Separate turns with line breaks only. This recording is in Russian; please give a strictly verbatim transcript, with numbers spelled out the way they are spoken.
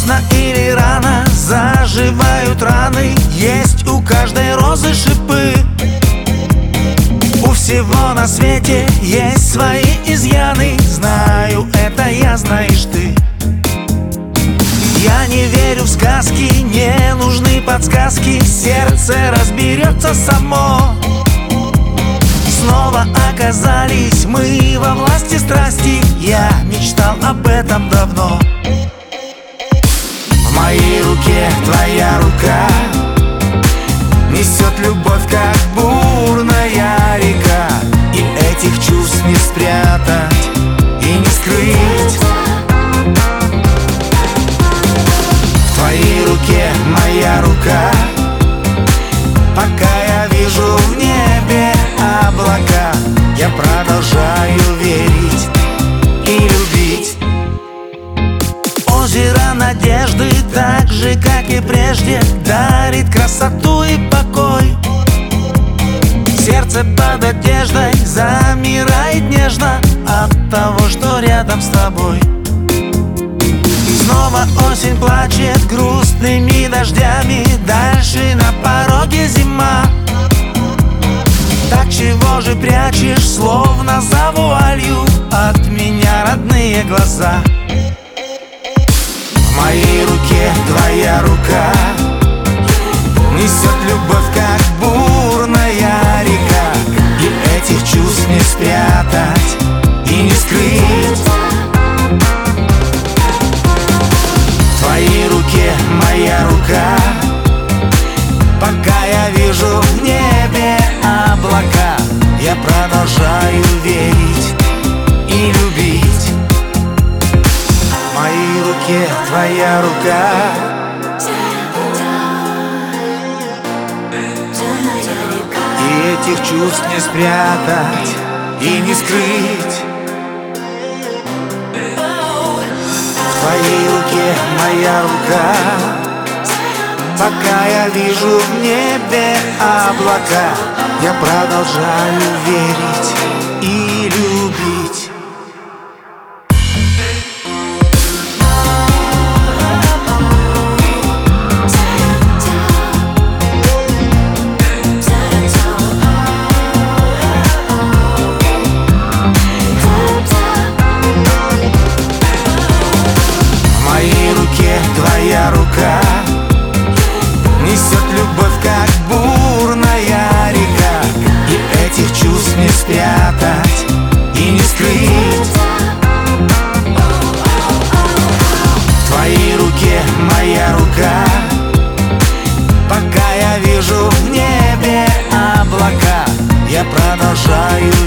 Поздно или рано заживают раны, есть у каждой розы шипы. У всего на свете есть свои изъяны, знаю это я, знаешь ты. Я не верю в сказки, не нужны подсказки, сердце разберется само. Снова оказались мы во власти страсти, я мечтал об этом давно. В моей руке твоя рука несет любовь, как бурная река, и этих чувств не спрятать и не скрыть. В твоей руке моя рука, пока я вижу в небе облака, я продолжаю верить и любить. Озеро надежды, так же, как и прежде, дарит красоту и покой. Сердце под одеждой замирает нежно от того, что рядом с тобой. Снова осень плачет грустными дождями, дальше на пороге зима. Так чего же прячешь, словно за вуалью, от меня родные глаза? В моей руке твоя рука несет любовь, как бурная река, и этих чувств не спрятать и не скрыть. В твоей руке моя рука, пока я вижу в небе облака, я продолжаю верить и любить. В моей руке твоя рука, и этих чувств не спрятать и не скрыть. В твоей руке моя рука, пока я вижу в небе облака, я продолжаю верить и любить. В моей руке твоя рука несет любовь, как бурная река, и этих чувств не спрятать и не скрыть. В твоей руке моя рука, пока я вижу в небе облака, я продолжаю